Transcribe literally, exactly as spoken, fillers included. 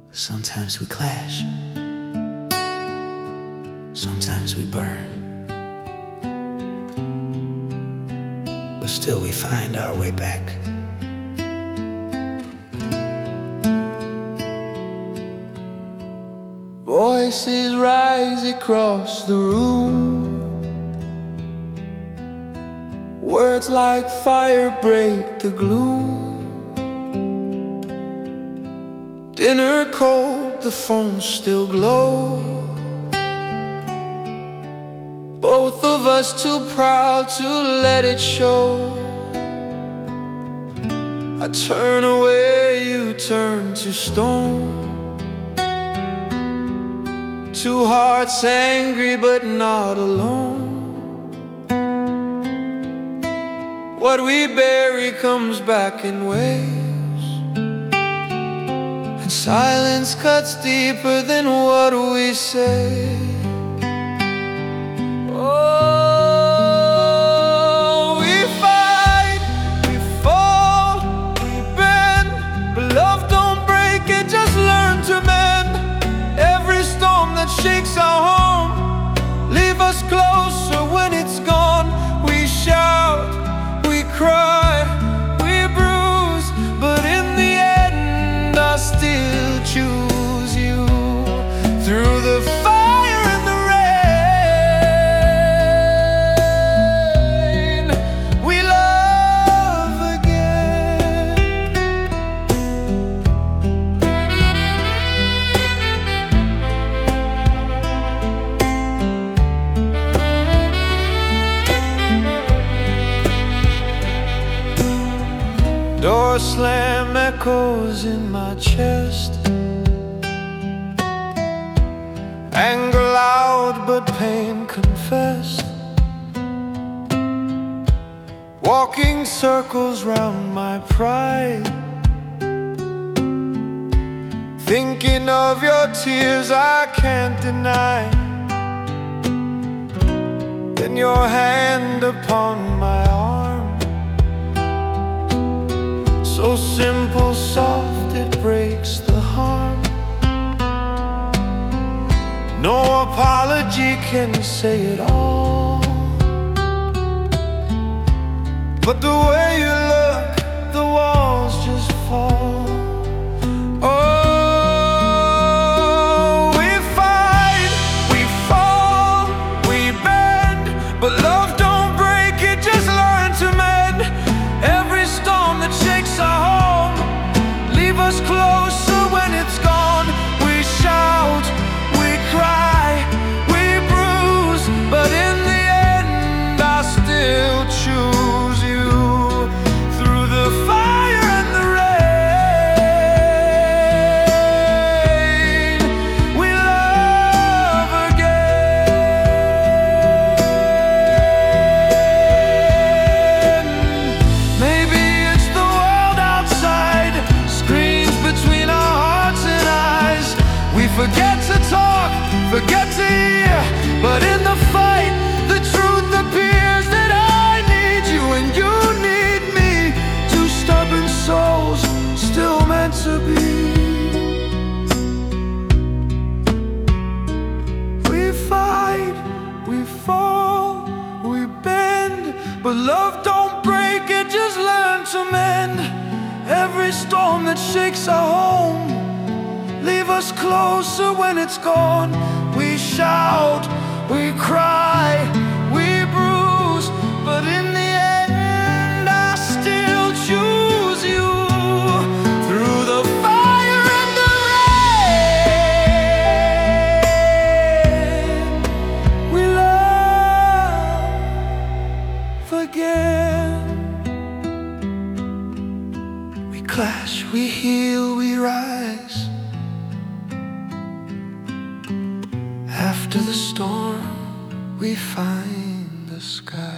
Sometimes we clash, sometimes we burn, but still we find our way back. Voices rise across the room, words like fire break the gloom. Dinner cold, the phones still glow. Both of us too proud to let it show. I turn away, you turn to stone. Two hearts angry but not alone. What we bury comes back in waves, and silence cuts deeper than what we say. Oh, we fight, we fall, we bend, but love don't break it, just learn to mend. Every storm that shakes our home, leave us closer when it's gone. We shout, we cry, we bruise, but in the end I still choose you. Through the fire and the rain, we love again. Door slam echoes in my chest, anger loud but pain confessed. Walking circles round my pride, thinking of your tears I can't deny. Then your hand upon my arm, so simple, soft, it breaks the harm. No apology can say it all, but the way you look, the walls just fall. Oh, we fight, we fall, we bend, but love don't break it, just learn to mend. Every storm that shakes our home, leave us closer when it's gone. We shout, we cry, we bruise, but in the end I still choose you. Through the fire and the rain, we love again. Maybe it's the world outside, screams between our hearts and eyes. We forget to talk, forget to hear, but in the fight, the truth appears that I need you and you need me. Two stubborn souls, still meant to be. We fight, we fall, we bend, but love don't break it, just learn to mend. Every storm that shakes our home, leave us closer when it's gone. We shout, we cry, we bruise, but in the end I still choose you. Through the fire and the rain, we love again. We clash, we heal, we rise. After the storm, we find the sky.